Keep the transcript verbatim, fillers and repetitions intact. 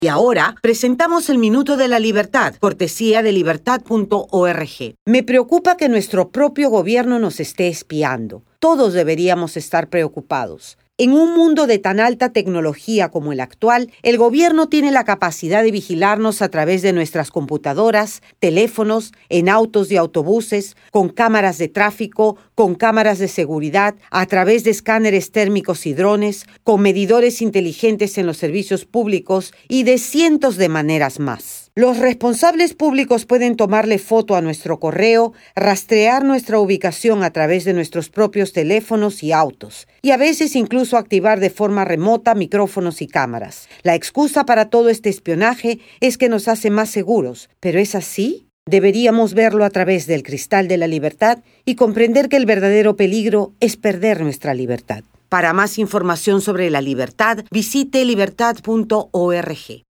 Y ahora presentamos el Minuto de la Libertad, cortesía de libertad punto org. Me preocupa que nuestro propio gobierno nos esté espiando. Todos deberíamos estar preocupados. En un mundo de tan alta tecnología como el actual, el gobierno tiene la capacidad de vigilarnos a través de nuestras computadoras, teléfonos, en autos y autobuses, con cámaras de tráfico, con cámaras de seguridad, a través de escáneres térmicos y drones, con medidores inteligentes en los servicios públicos y de cientos de maneras más. Los responsables públicos pueden tomarle foto a nuestro correo, rastrear nuestra ubicación a través de nuestros propios teléfonos y autos, y a veces incluso activar de forma remota micrófonos y cámaras. La excusa para todo este espionaje es que nos hace más seguros, ¿pero es así? Deberíamos verlo a través del cristal de la libertad y comprender que el verdadero peligro es perder nuestra libertad. Para más información sobre la libertad, visite libertad punto org.